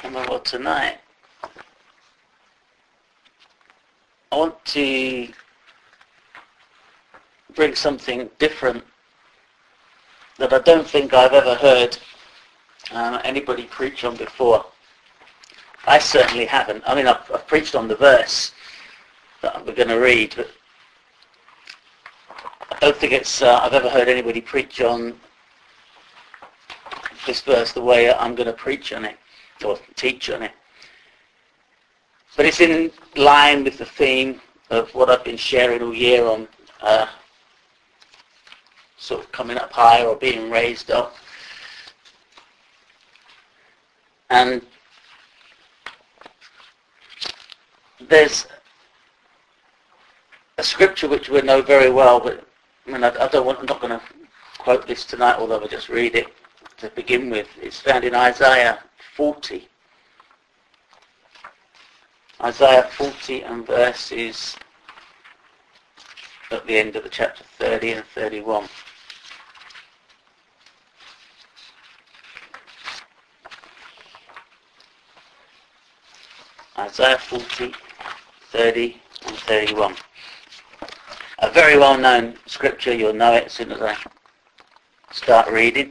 Well, tonight I want to bring something different that I don't think I've ever heard anybody preach on before. I certainly haven't. I mean, I've preached on the verse that we're going to read, but I don't think I've ever heard anybody preach on this verse the way I'm going to preach on it or teach on it. But it's in line with the theme of what I've been sharing all year on sort of coming up higher or being raised up. And there's a scripture which we know very well, but I mean, I'm not going to quote this tonight, although I'll just read it to begin with. It's found in Isaiah 40. Isaiah 40 and verses at the end of the chapter 30 and 31. Isaiah 40, 30 and 31. A very well-known scripture. You'll know it as soon as I start reading.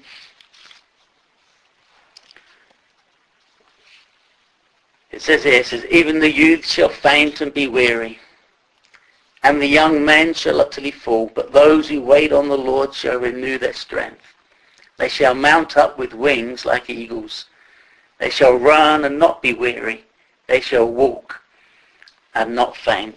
It says here, even the youth shall faint and be weary, and the young men shall utterly fall, but those who wait on the Lord shall renew their strength. They shall mount up with wings like eagles. They shall run and not be weary. They shall walk and not faint.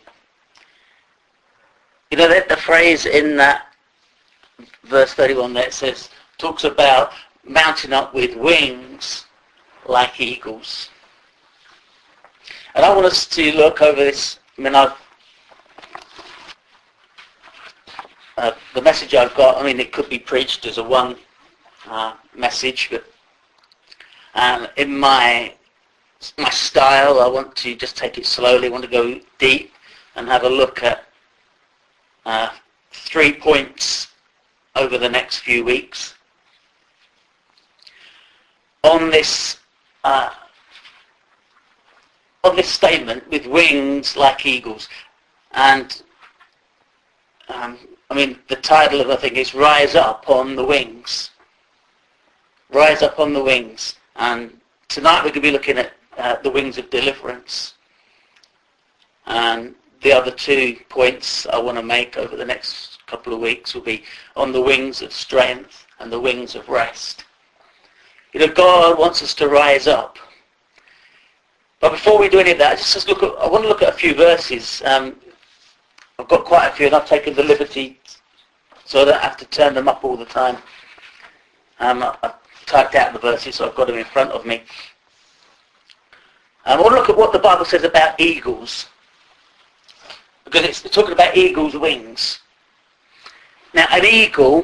You know, that the phrase in that verse 31 there talks about mounting up with wings like eagles. And I want us to look over this. I mean, the message I've got, I mean, it could be preached as a one message, but in my style, I want to just take it slowly. I want to go deep and have a look at 3 points over the next few weeks on this statement, with wings like eagles. And I mean, the title of the thing is Rise Up on the Wings. Rise Up on the Wings. And tonight we're going to be looking at the wings of deliverance. And the other 2 points I want to make over the next couple of weeks will be on the wings of strength and the wings of rest. You know, God wants us to rise up. But before we do any of that, I want to look at a few verses. I've got quite a few, and I've taken the liberty so I don't have to turn them up all the time. I've typed out the verses, so I've got them in front of me. I want to look at what the Bible says about eagles, because it's talking about eagles' wings. Now, an eagle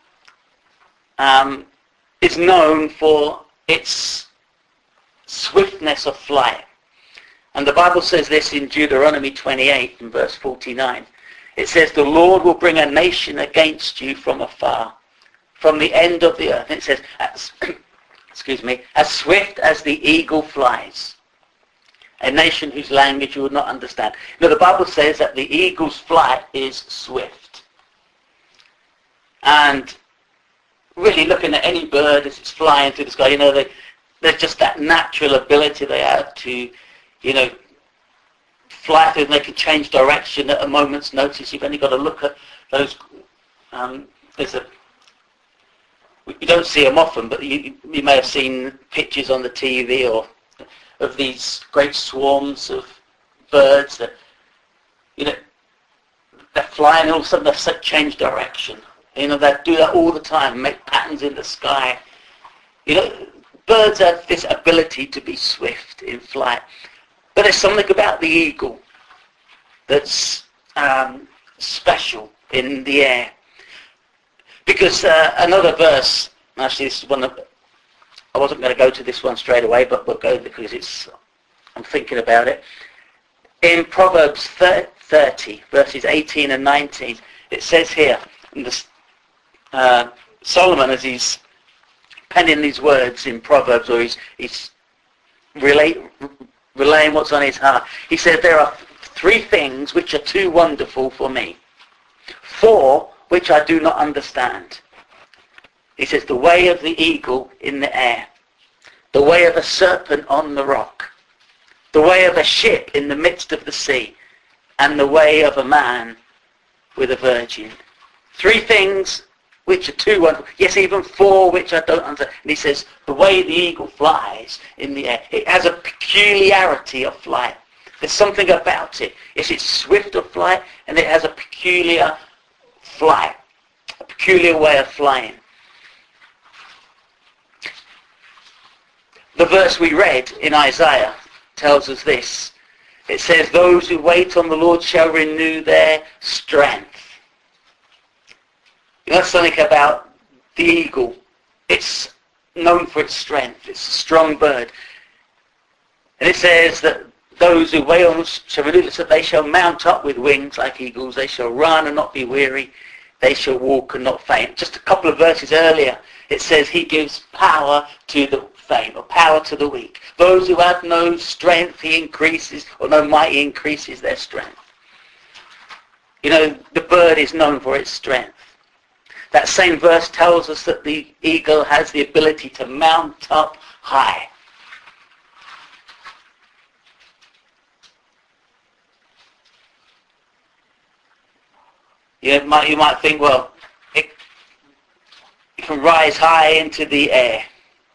is known for its swiftness of flight. And the Bible says this in Deuteronomy 28 and verse 49. It says, the Lord will bring a nation against you from afar, from the end of the earth. And it says, as swift as the eagle flies. A nation whose language you would not understand. Now, the Bible says that the eagle's flight is swift. And really looking at any bird as it's flying through the sky, you know, there's just that natural ability they have to, you know, fly through, and they can change direction at a moment's notice. You've only got to look at those. You don't see them often, but you may have seen pictures on the TV or of these great swarms of birds that, you know, they're flying, and all of a sudden they change direction. You know, they do that all the time, make patterns in the sky. You know, birds have this ability to be swift in flight. But there's something about the eagle that's special in the air. Because another verse, actually this is one that I wasn't going to go to this one straight away, but we'll go because I'm thinking about it. In Proverbs 30, verses 18 and 19, it says here, Solomon, as he's penning these words in Proverbs, or he's relaying what's on his heart. He said, there are 3 things which are too wonderful for me. 4 which I do not understand. He says, the way of the eagle in the air, the way of a serpent on the rock, the way of a ship in the midst of the sea, and the way of a man with a virgin. 3 things which are too wonderful. Yes, even 4 which I don't understand. And he says, the way the eagle flies in the air, it has a peculiarity of flight. There's something about it. Yes, it's swift of flight, and it has a peculiar flight, a peculiar way of flying. The verse we read in Isaiah tells us this. It says, those who wait on the Lord shall renew their strength. You know something about the eagle? It's known for its strength. It's a strong bird. And it says that those who wait on shall renew, so they shall mount up with wings like eagles. They shall run and not be weary. They shall walk and not faint. Just a couple of verses earlier, it says he gives power to the faint, or power to the weak. Those who have no strength, he increases, or no might, he increases their strength. You know, the bird is known for its strength. That same verse tells us that the eagle has the ability to mount up high. You might think, well, it can rise high into the air.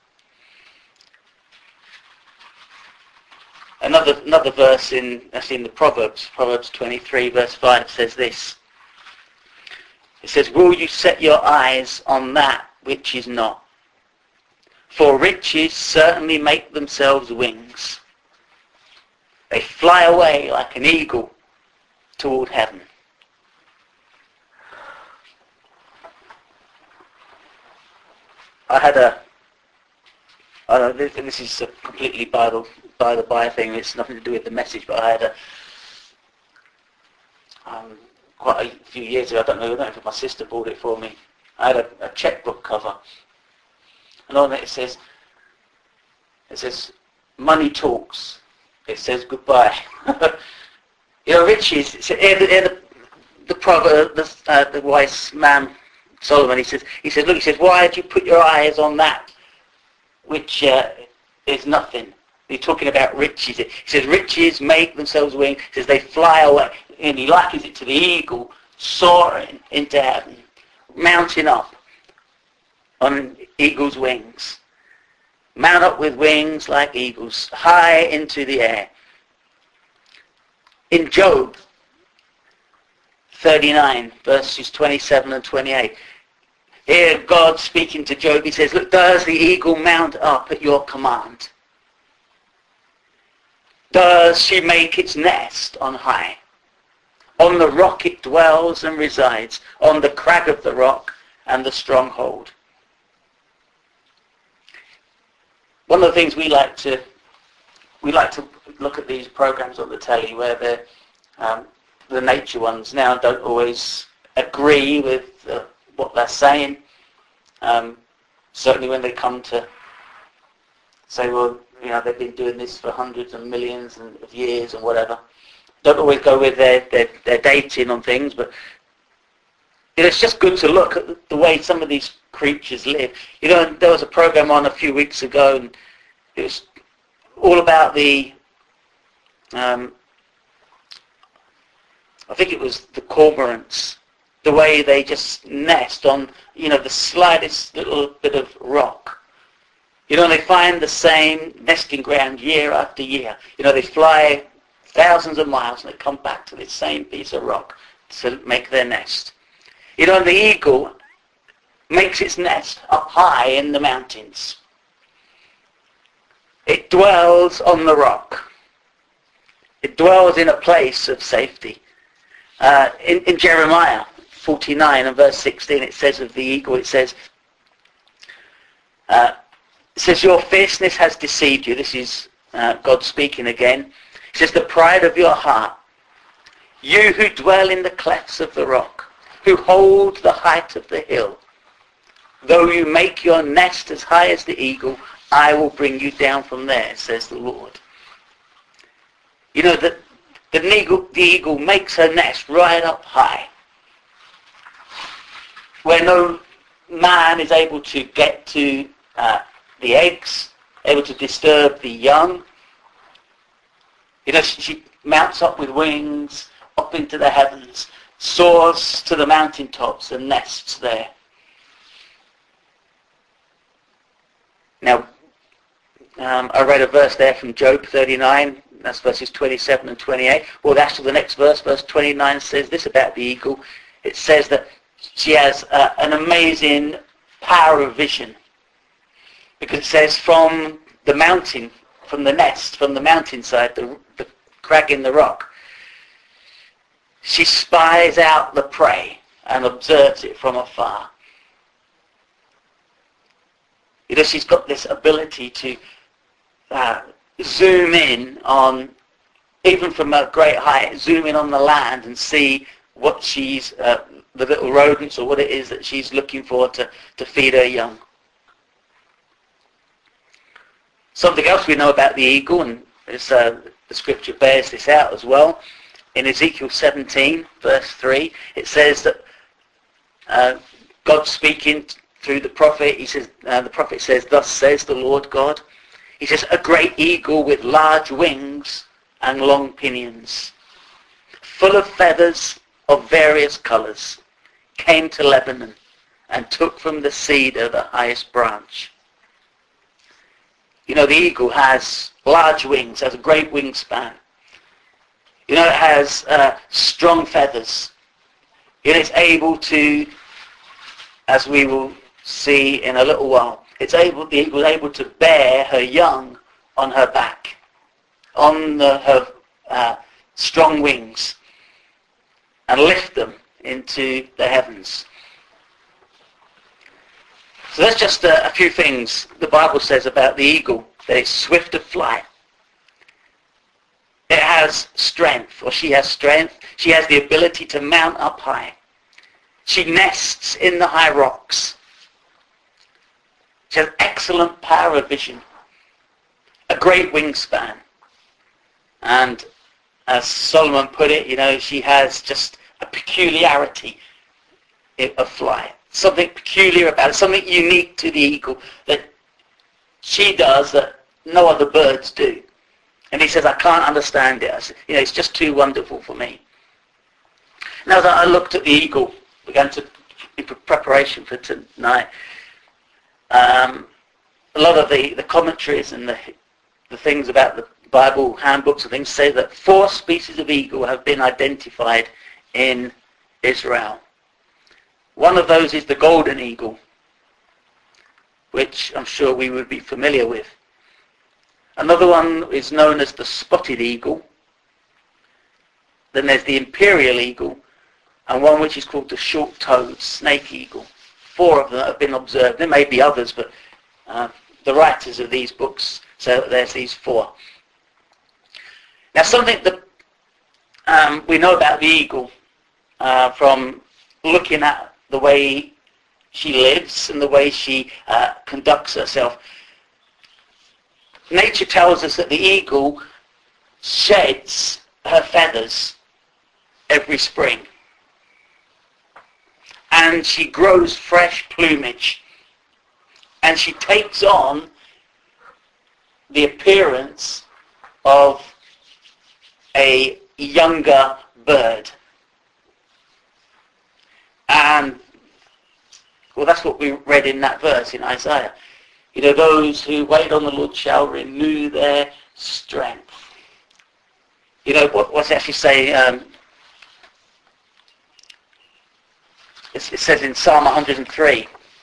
Another verse in the Proverbs 23 verse 5 says this. It says, will you set your eyes on that which is not? For riches certainly make themselves wings. They fly away like an eagle toward heaven. I had this is a completely by the by thing, it's nothing to do with the message, but I had quite a few years ago, I don't know if my sister bought it for me, I had a checkbook cover, and on it it says money talks, it says goodbye. You know, riches, the proverb, the wise man Solomon, he says, why did you put your eyes on that which is nothing? He's talking about riches. He says, riches make themselves wings. He says, they fly away. And he likens it to the eagle soaring into heaven, mounting up on eagle's wings. Mount up with wings like eagles, high into the air. In Job 39, verses 27 and 28, here God speaking to Job, he says, look, does the eagle mount up at your command? Does she make its nest on high? On the rock it dwells and resides, on the crag of the rock and the stronghold. One of the things we like to look at these programs on the telly where the nature ones now don't always agree with what they're saying. Certainly when they come to say, well, you know, they've been doing this for hundreds and millions of years and whatever. Don't always go with their dating on things, but you know, it's just good to look at the way some of these creatures live. You know, there was a program on a few weeks ago, and it was all about the I think it was the cormorants, the way they just nest on, you know, the slightest little bit of rock. You know, they find the same nesting ground year after year. You know, they fly thousands of miles and they come back to this same piece of rock to make their nest. You know, the eagle makes its nest up high in the mountains. It dwells on the rock. It dwells in a place of safety. In Jeremiah 49 and verse 16, it says of the eagle, it says, your fierceness has deceived you. This is God speaking again. It says, the pride of your heart, you who dwell in the clefts of the rock, who hold the height of the hill, though you make your nest as high as the eagle, I will bring you down from there, says the Lord. You know, the eagle makes her nest right up high, where no man is able to get to the eggs, able to disturb the young. You know, she mounts up with wings up into the heavens, soars to the mountaintops and nests there. Now, I read a verse there from Job 39, that's verses 27 and 28. Well, that's the next verse. Verse 29 says this about the eagle. It says that she has an amazing power of vision. Because it says from the mountain, from the nest, from the mountainside, the crag in the rock, she spies out the prey and observes it from afar. You know, she's got this ability to zoom in on, even from a great height, zoom in on the land and see what she's, the little rodents or what it is that she's looking for to feed her young. Something else we know about the eagle, and the scripture bears this out as well. In Ezekiel 17, verse 3, it says that God speaking through the prophet, he says, the prophet says, "Thus says the Lord God." He says, "A great eagle with large wings and long pinions, full of feathers of various colors, came to Lebanon and took from the cedar the highest branch." You know, the eagle has large wings, has a great wingspan. You know, it has strong feathers. It is able to, as we will see in a little while, the eagle is able to bear her young on her back, on her strong wings, and lift them into the heavens. So that's just a few things the Bible says about the eagle, that it's swift of flight. It has strength, or she has strength. She has the ability to mount up high. She nests in the high rocks. She has excellent power of vision, a great wingspan. And as Solomon put it, you know, she has just a peculiarity of flight. Something peculiar about it, something unique to the eagle that she does that no other birds do. And he says, I can't understand it. I said, you know, it's just too wonderful for me. Now that I looked at the eagle, began to, in preparation for tonight, a lot of the commentaries and the things about the Bible handbooks and things say that 4 species of eagle have been identified in Israel. One of those is the golden eagle, which I'm sure we would be familiar with. Another one is known as the spotted eagle. Then there's the imperial eagle, and one which is called the short-toed snake eagle. 4 of them have been observed. There may be others, but the writers of these books say that there's these 4. Now, something that we know about the eagle from looking at the way she lives and the way she conducts herself. Nature tells us that the eagle sheds her feathers every spring. And she grows fresh plumage. And she takes on the appearance of a younger bird. And, well, that's what we read in that verse in Isaiah. You know, those who wait on the Lord shall renew their strength. You know, what's it actually say? It says in Psalm 103,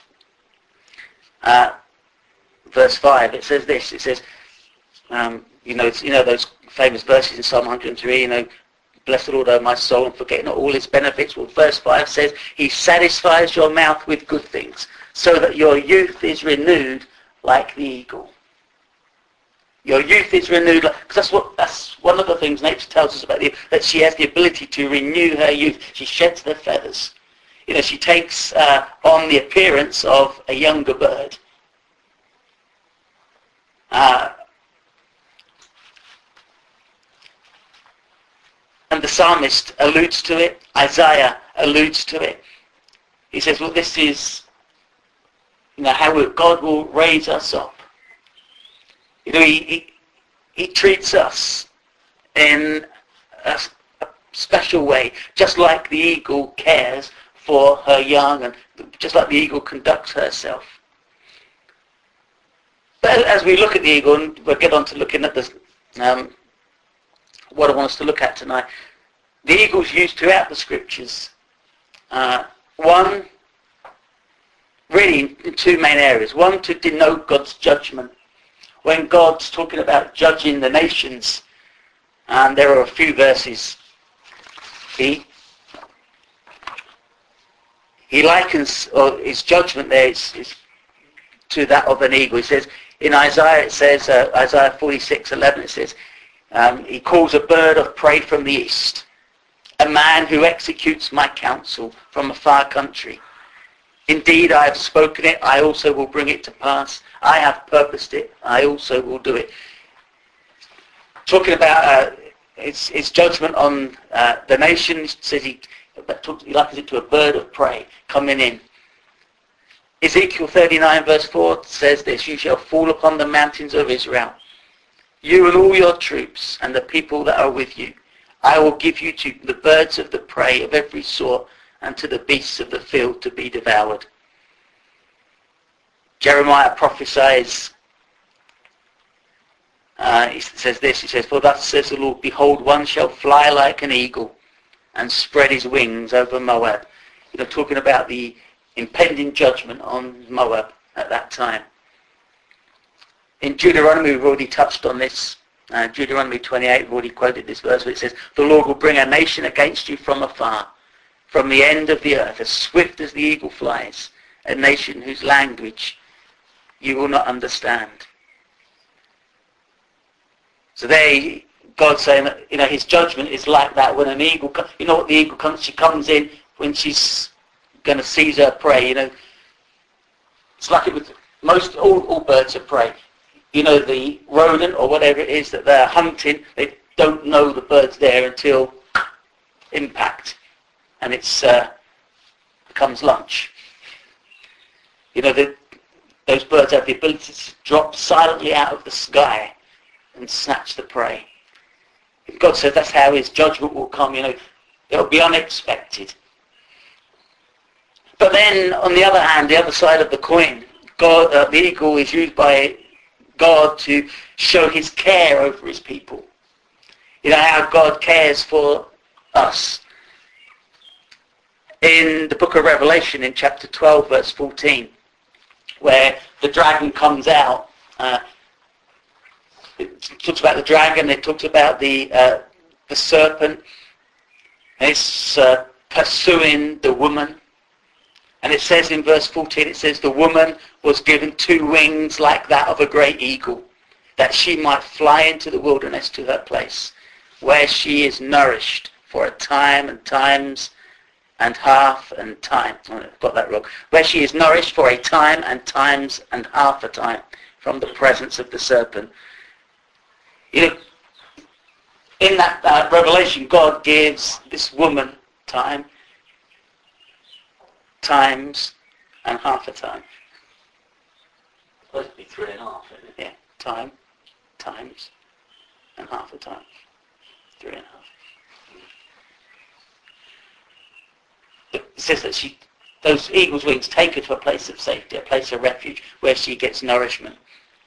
verse 5, it says this. It says, you know those famous verses in Psalm 103, you know, bless the Lord, O my soul, and forget not all his benefits. Well, verse 5 says, he satisfies your mouth with good things, so that your youth is renewed like the eagle. Your youth is renewed, because that's one of the things nature tells us about the, that she has the ability to renew her youth. She sheds the feathers. You know, she takes on the appearance of a younger bird. And the psalmist alludes to it. Isaiah alludes to it. He says, well, this is, how God will raise us up. He treats us in a special way, just like the eagle cares for her young, and just like the eagle conducts herself. But as we look at the eagle, and we'll get on to looking at this, what I want us to look at tonight, the eagle's used throughout the scriptures. One, really in two main areas. One, to denote God's judgment. When God's talking about judging the nations, and there are a few verses, he likens his judgment there is to that of an eagle. He says, in Isaiah, it says, Isaiah 46:11, it says, he calls a bird of prey from the east, a man who executes my counsel from a far country. Indeed, I have spoken it, I also will bring it to pass. I have purposed it, I also will do it. Talking about his judgment on the nation, says he likens it to a bird of prey coming in. Ezekiel 39 verse 4 says this, you shall fall upon the mountains of Israel, you and all your troops and the people that are with you. I will give you to the birds of the prey of every sort and to the beasts of the field to be devoured. Jeremiah prophesies, he says this, he says, for thus says the Lord, behold, one shall fly like an eagle and spread his wings over Moab. Talking about the impending judgment on Moab at that time. In Deuteronomy, we've already touched on this. Deuteronomy 28, we've already quoted this verse where it says, the Lord will bring a nation against you from afar, from the end of the earth, as swift as the eagle flies, a nation whose language you will not understand. So there, God's saying that, his judgment is like that when an eagle, what the eagle comes, she comes in when she's going to seize her prey, It's like it with all birds of prey. The rodent or whatever it is that they're hunting, they don't know the bird's there until impact, and it's becomes lunch. Those birds have the ability to drop silently out of the sky and snatch the prey. God said that's how his judgment will come, it'll be unexpected. But then, on the other hand, the other side of the coin, God, the eagle is used by God to show his care over his people. How God cares for us. In the book of Revelation, in chapter 12, verse 14, where the dragon comes out, it talks about the dragon, it talks about the serpent, and it's pursuing the woman. And it says in verse 14, it says, the woman was given 2 wings like that of a great eagle, that she might fly into the wilderness to her place, where she is nourished for a time and times and half and time. Oh, I got that wrong. Where she is nourished for a time and times and half a time from the presence of the serpent. In that Revelation, God gives this woman time, times, and half a time. It's supposed to be 3.5, isn't it? Yeah, time, times, and half a time. 3.5. It says that those eagle's wings take her to a place of safety, a place of refuge, where she gets nourishment.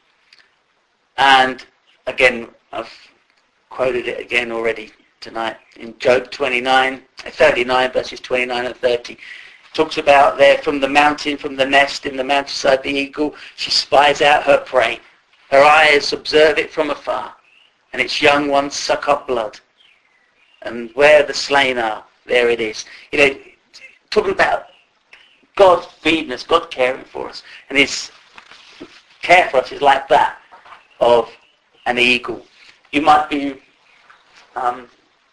And again, I've quoted it again already tonight in Job 39 verses 29 and 30. Talks about there from the mountain, from the nest in the mountainside, the eagle, she spies out her prey. Her eyes observe it from afar, and its young ones suck up blood. And where the slain are, there it is. Talking about God feeding us, God caring for us. And his care for us is like that of an eagle. You might be,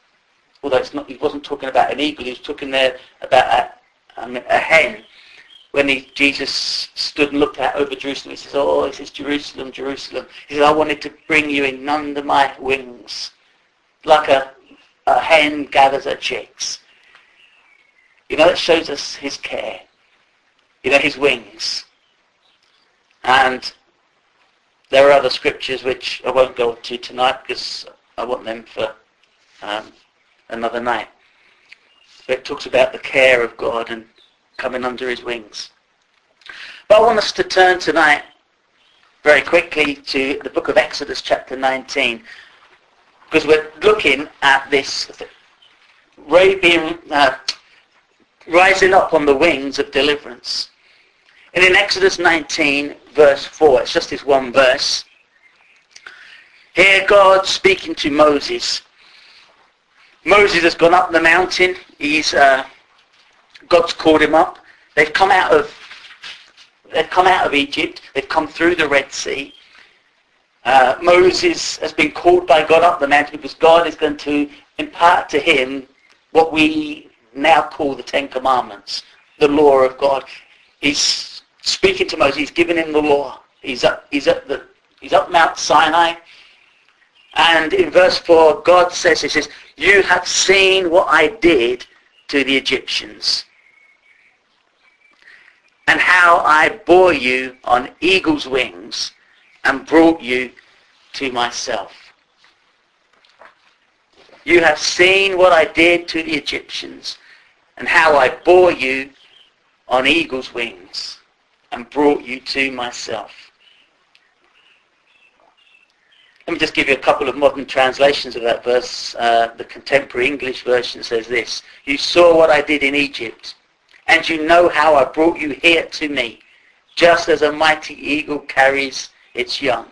although he wasn't talking about an eagle, he was talking there about a hen. when Jesus stood and looked out over Jerusalem, he says, oh, he says, Jerusalem, Jerusalem. He says, I wanted to bring you in under my wings, like a hen gathers her chicks. You know, it shows us his care. You know, his wings. And there are other scriptures which I won't go to tonight because I want them for another night. But it talks about the care of God and coming under his wings. But I want us to turn tonight very quickly to the book of Exodus chapter 19, because we're looking at this rising up on the wings of deliverance. And in Exodus 19 verse 4, it's just this one verse. Here God speaking to Moses. Moses has gone up the mountain. God's called him up. They've come out of Egypt. They've come through the Red Sea. Moses has been called by God up the mountain because God is going to impart to him what we now call the Ten Commandments, the law of God. He's speaking to Moses. He's giving him the law. He's up Mount Sinai. And in verse 4, God says, he says, you have seen what I did to the Egyptians, and how I bore you on eagle's wings and brought you to myself. You have seen what I did to the Egyptians, and how I bore you on eagle's wings and brought you to myself. Let me just give you a couple of modern translations of that verse. The contemporary English version says this: you saw what I did in Egypt, and you know how I brought you here to me, just as a mighty eagle carries its young.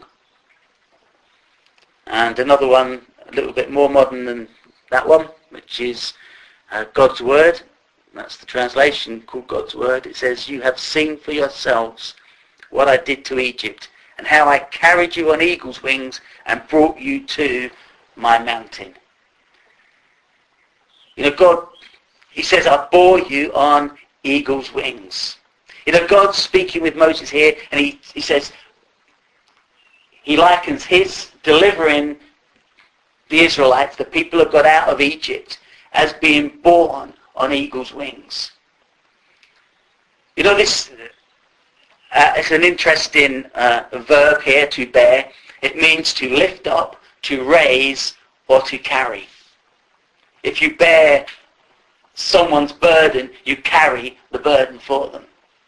And another one, a little bit more modern than that one, which is God's Word. That's the translation called God's Word. It says, you have seen for yourselves what I did to Egypt, and how I carried you on eagle's wings and brought you to my mountain. You know, God, he says, I bore you on eagle's wings. You know, God's speaking with Moses here, and he says, he likens his delivering the Israelites, the people who got out of Egypt, as being born on eagle's wings. You know, this it's an interesting verb here, to bear. It means to lift up, to raise, or to carry. If you bear someone's burden, you carry the burden for them.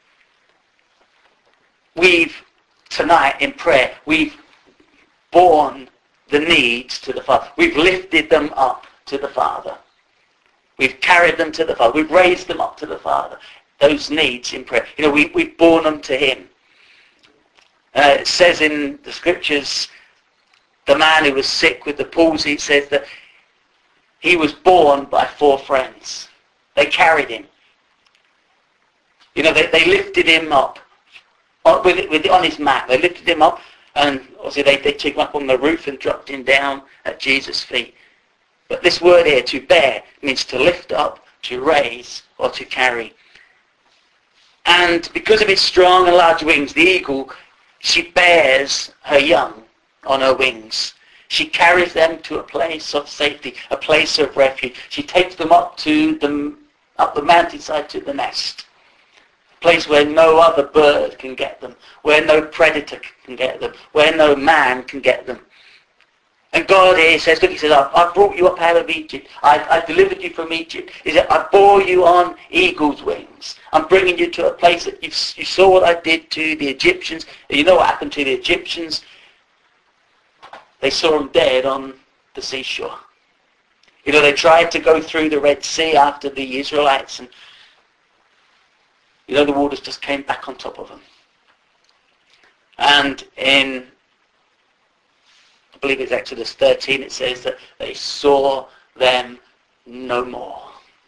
Tonight in prayer, we've borne the needs to the Father. We've lifted them up to the Father. We've carried them to the Father. We've raised them up to the Father. Those needs in prayer. You know, we've borne them to him. It says in the scriptures, the man who was sick with the palsy, it says that he was borne by 4 friends. They carried him. You know, they lifted him up on his mat. They lifted him up, and obviously they took him up on the roof and dropped him down at Jesus' feet. But this word here, to bear, means to lift up, to raise, or to carry. And because of its strong and large wings, the eagle, she bears her young on her wings. She carries them to a place of safety, a place of refuge. She takes them up the mountainside to the nest, a place where no other bird can get them, where no predator can get them, where no man can get them. And God here says, look, he says, I brought you up out of Egypt. I delivered you from Egypt. He said, I bore you on eagle's wings. I'm bringing you to a place that you saw what I did to the Egyptians. You know what happened to the Egyptians? They saw them dead on the seashore. You know, they tried to go through the Red Sea after the Israelites, and you know, the waters just came back on top of them. And in, I believe it's Exodus 13, it says that they saw them no more.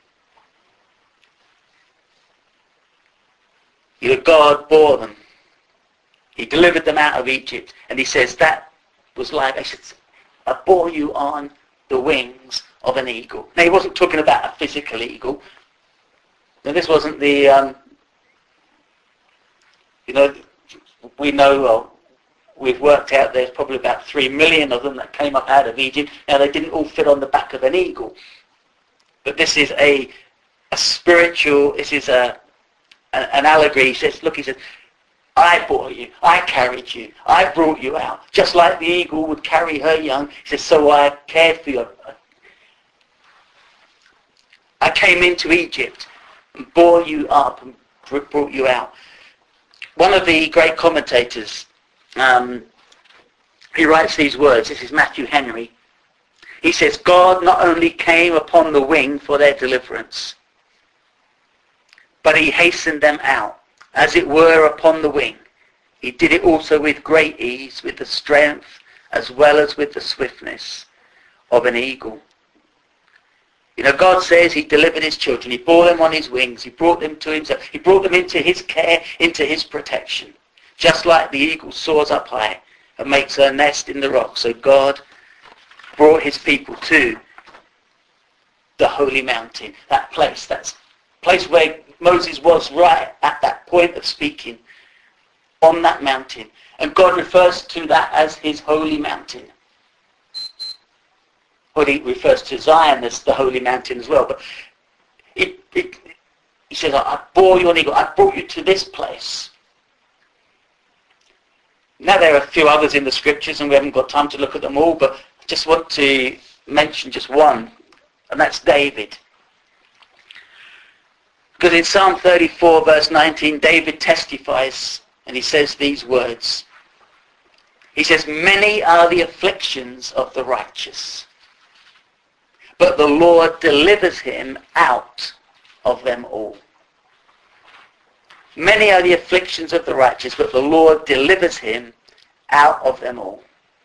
You know, God bore them. He delivered them out of Egypt. And he says that was like, I bore you on the wings of an eagle. Now, he wasn't talking about a physical eagle. Now, this wasn't the You know, we know, well, we've worked out there's probably about 3 million of them that came up out of Egypt. Now, they didn't all fit on the back of an eagle. But this is a spiritual, this is an allegory. He says, look, he says, I brought you, I carried you, I brought you out. Just like the eagle would carry her young. He says, so I cared for you. I came into Egypt and bore you up and brought you out. One of the great commentators, he writes these words. This is Matthew Henry. He says, God not only came upon the wing for their deliverance, but he hastened them out, as it were upon the wing. He did it also with great ease, with the strength as well as with the swiftness of an eagle. You know, God says he delivered his children. He bore them on his wings. He brought them to himself. He brought them into his care, into his protection. Just like the eagle soars up high and makes her nest in the rock. So God brought his people to the holy mountain, that place where Moses was right at that point of speaking, on that mountain. And God refers to that as his holy mountain. Well, he refers to Zion as the holy mountain as well. But he says, I bore you on eagle. I brought you to this place. Now there are a few others in the scriptures and we haven't got time to look at them all, but I just want to mention just one, and that's David. Because in Psalm 34 verse 19, David testifies and he says these words. He says, many are the afflictions of the righteous, but the Lord delivers him out of them all. Many are the afflictions of the righteous, but the Lord delivers him out of them all.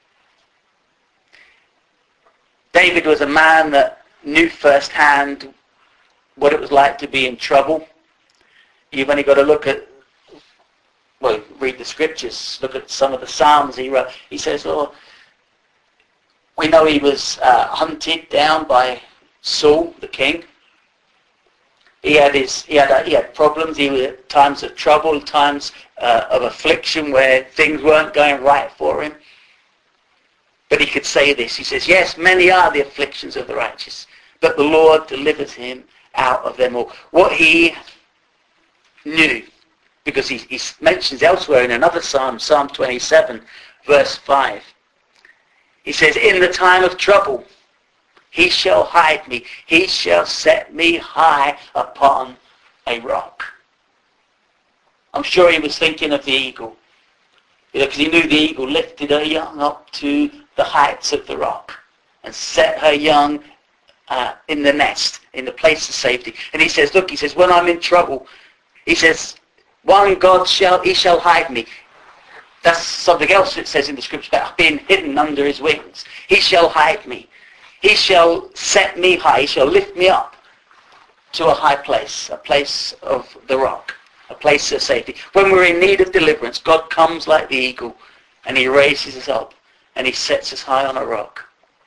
David was a man that knew firsthand what it was like to be in trouble. You've only got to look at, well, read the scriptures, look at some of the Psalms he wrote. He says, oh, we know he was hunted down by Saul, the king. He had problems. He had times of trouble, times of affliction where things weren't going right for him. But he could say this. He says, yes, many are the afflictions of the righteous, but the Lord delivers him out of them all. What he knew, because he mentions elsewhere in another Psalm, Psalm 27, verse 5. He says, in the time of trouble, he shall hide me. He shall set me high upon a rock. I'm sure he was thinking of the eagle. Because he knew the eagle lifted her young up to the heights of the rock and set her young in the nest, in the place of safety. And he says, look, he says, when I'm in trouble, he says, one God he shall hide me. That's something else it says in the scripture about being hidden under his wings. He shall hide me. He shall set me high. He shall lift me up to a high place, a place of the rock, a place of safety. When we're in need of deliverance, God comes like the eagle and he raises us up and he sets us high on a rock.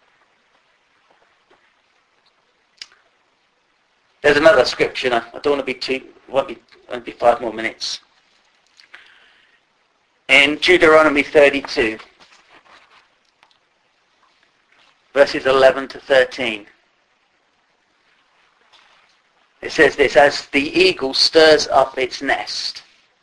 There's another scripture. I don't want to be only be 5 more minutes. In Deuteronomy 32, verses 11 to 13. It says this, as the eagle stirs up its nest,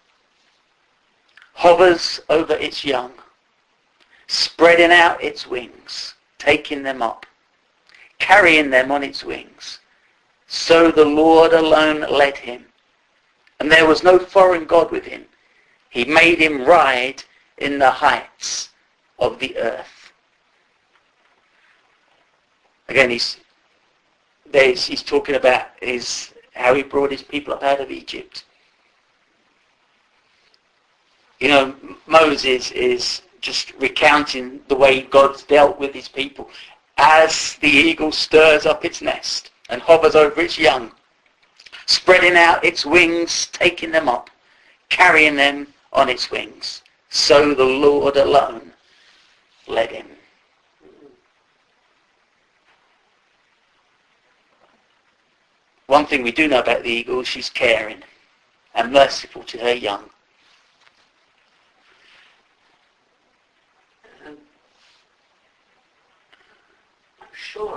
hovers over its young, spreading out its wings, taking them up, carrying them on its wings. So the Lord alone led him, and there was no foreign god with him. He made him ride in the heights of the earth. Again, he's talking about how he brought his people up out of Egypt. You know, Moses is just recounting the way God's dealt with his people as the eagle stirs up its nest and hovers over its young, spreading out its wings, taking them up, carrying them on its wings. So the Lord alone led him. One thing we do know about the eagle, she's caring and merciful to her young.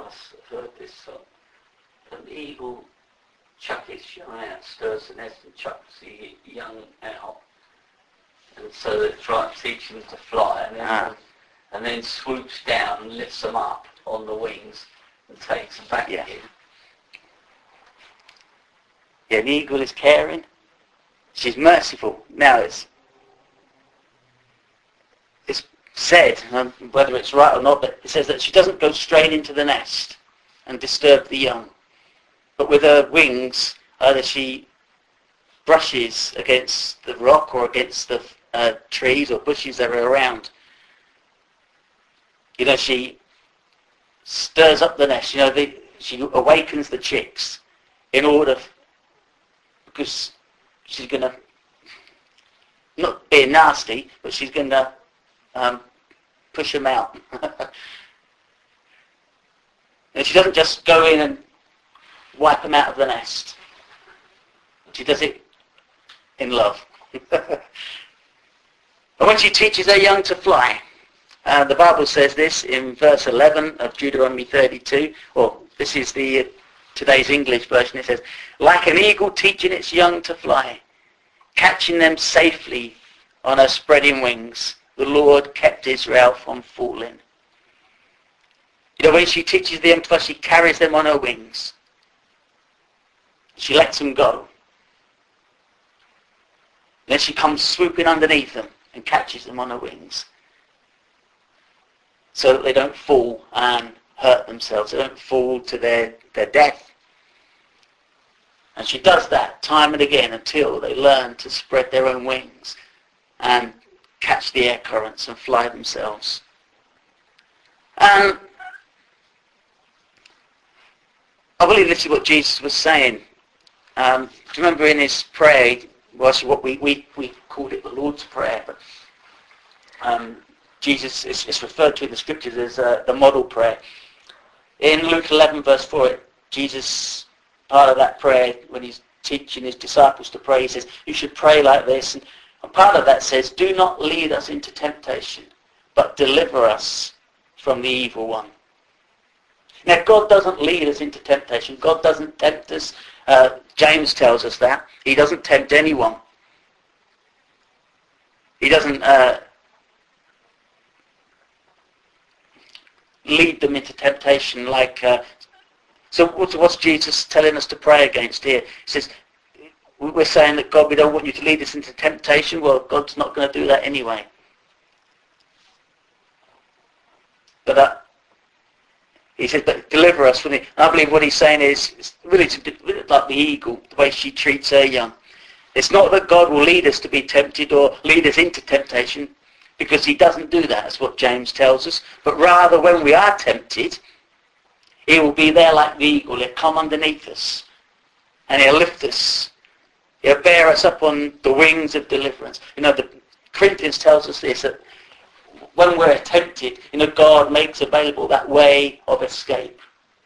us have heard this song. An eagle chucks its young out, stirs the nest and chucks the young out. And so it tries to teach them to fly, and then swoops down and lifts them up on the wings and takes them back again. Yeah, the eagle is caring. She's merciful. Now it's said, whether it's right or not, but it says that she doesn't go straight into the nest and disturb the young. But with her wings, either she brushes against the rock or against the trees or bushes that are around. You know, she stirs up the nest. You know, she awakens the chicks in order, because she's going to, not be nasty, but she's going to push them out. And she doesn't just go in and wipe them out of the nest. She does it in love. And when she teaches her young to fly, the Bible says this in verse 11 of Deuteronomy 32, or this is the today's English version. It says, like an eagle teaching its young to fly, catching them safely on her spreading wings, the Lord kept Israel from falling. You know, when she teaches them, first she carries them on her wings. She lets them go. Then she comes swooping underneath them and catches them on her wings, so that they don't fall and hurt themselves. They don't fall to their death. And she does that time and again until they learn to spread their own wings and catch the air currents and fly themselves. And I believe this is what Jesus was saying. Do you remember in his prayer, was what we called it the Lord's Prayer, but Jesus is referred to in the scriptures as the model prayer. In Luke 11 verse 4, Jesus, part of that prayer, when he's teaching his disciples to pray, he says, you should pray like this. And part of that says, do not lead us into temptation, but deliver us from the evil one. Now, God doesn't lead us into temptation. God doesn't tempt us. James tells us that. He doesn't tempt anyone. He doesn't lead them into temptation like... So what's Jesus telling us to pray against here? He says, we're saying that God, we don't want you to lead us into temptation. Well, God's not going to do that anyway. But he says, but deliver us from the... I believe what he's saying is really like the eagle, the way she treats her young. It's not that God will lead us to be tempted or lead us into temptation, because he doesn't do that. That's what James tells us. But rather, when we are tempted, he will be there like the eagle. He'll come underneath us and he'll lift us. He'll bear us up on the wings of deliverance. You know, the Corinthians tells us this, that when we're tempted, you know, God makes available that way of escape.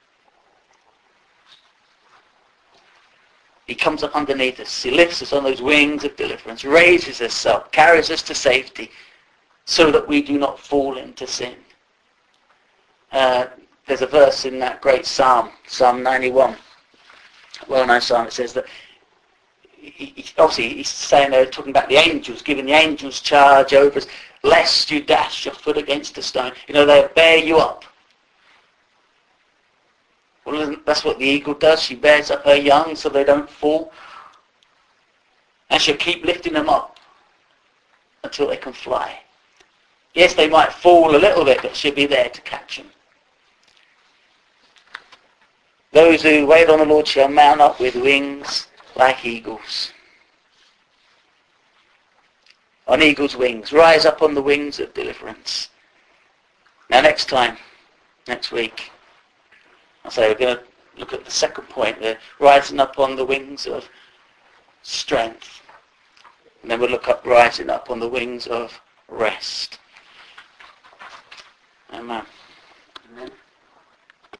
He comes up underneath us. He lifts us on those wings of deliverance, raises us up, carries us to safety, so that we do not fall into sin. There's a verse in that great Psalm, Psalm 91, well-known Psalm. It says that, obviously he's saying they're talking about the angels, giving the angels charge over us, lest you dash your foot against a stone. You know, they'll bear you up. Well, that's what the eagle does. She bears up her young so they don't fall. And she'll keep lifting them up until they can fly. Yes, they might fall a little bit, but she'll be there to catch them. Those who wait on the Lord shall mount up with wings like eagles. On eagle's wings. Rise up on the wings of deliverance. Now next week, I'll say we're going to look at the second point. They're rising up on the wings of strength. And then we'll look up rising up on the wings of rest. Amen. Amen.